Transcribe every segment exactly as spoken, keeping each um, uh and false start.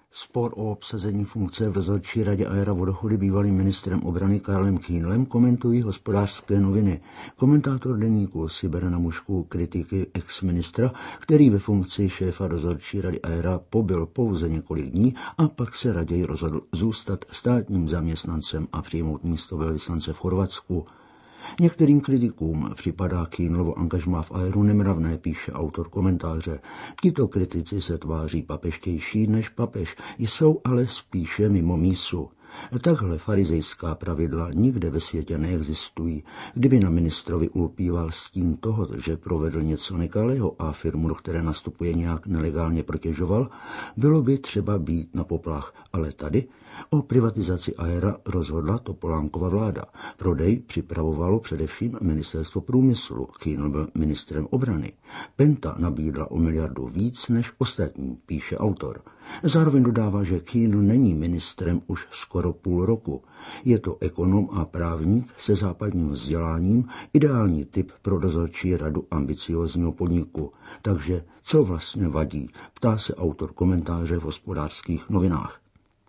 Spor o obsazení funkce v dozorčí radě Aera Vodochody bývalým ministrem obrany Karlem Kühnlem komentují Hospodářské noviny. Komentátor deníku si bere na mušku kritiky ex-ministra, který ve funkci šéfa dozorčí rady Aera pobyl pouze několik dní a pak se raději rozhodl zůstat státním zaměstnancem a přijmout místo velvyslance v Chorvatsku. Některým kritikům připadá Kühnlovo angažmá v Aeru nemravné, píše autor komentáře. Tito kritici se tváří papeštější než papež, jsou ale spíše mimo mísu. Takhle farizejská pravidla nikde ve světě neexistují. Kdyby na ministrovi ulpíval stín toho, že provedl něco nekalého a firmu, do které nastupuje, nějak nelegálně protěžoval, bylo by třeba být na poplach. Ale tady o privatizaci Aera rozhodla Topolánkova vláda. Prodej připravovalo především ministerstvo průmyslu. Kühnl byl ministrem obrany. Penta nabídla o miliardu víc než ostatní, píše autor. Zároveň dodává, že Kühnl není ministrem už skoro půl roku. Je to ekonom a právník se západním vzděláním, ideální typ pro dozorčí radu ambiciózního podniku. Takže co vlastně vadí, ptá se autor komentáře v Hospodářských novinách.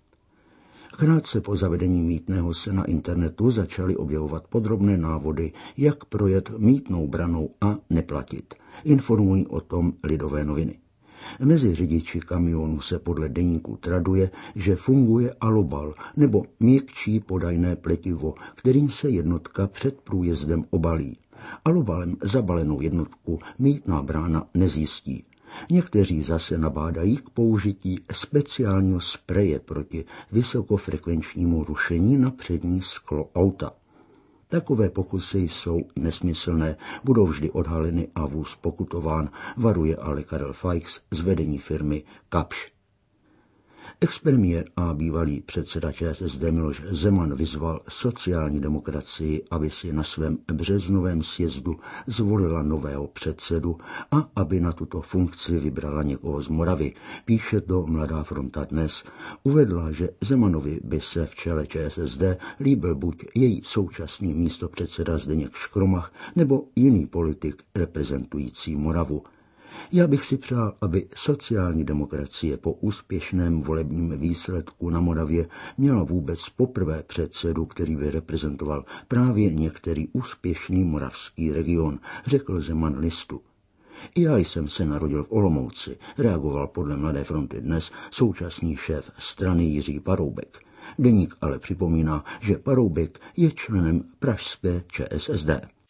Krátce po zavedení mýtného se na internetu začaly objevovat podrobné návody, jak projet mýtnou branou a neplatit. Informují o tom Lidové noviny. Mezi řidiči kamionů se podle deníku traduje, že funguje alobal nebo měkčí podajné pletivo, kterým se jednotka před průjezdem obalí. Alobalem zabalenou jednotku mýtná brána nezjistí. Někteří zase nabádají k použití speciálního spreje proti vysokofrekvenčnímu rušení na přední sklo auta. Takové pokusy jsou nesmyslné, budou vždy odhaleny a vůz pokutován, varuje ale Karel Feix z vedení firmy Kapsch. Expremiér a bývalý předseda ČSSD Miloš Zeman vyzval sociální demokracii, aby si na svém březnovém sjezdu zvolila nového předsedu a aby na tuto funkci vybrala někoho z Moravy. Píše to Mladá fronta dnes. Uvedla, že Zemanovi by se v čele ČSSD líbil buď její současný místopředseda Zdeněk Škromach nebo jiný politik reprezentující Moravu. Já bych si přál, aby sociální demokracie po úspěšném volebním výsledku na Moravě měla vůbec poprvé předsedu, který by reprezentoval právě některý úspěšný moravský region, řekl Zeman listu. I já jsem se narodil v Olomouci, reagoval podle Mladé fronty dnes současný šéf strany Jiří Paroubek. Deník ale připomíná, že Paroubek je členem pražské ČSSD.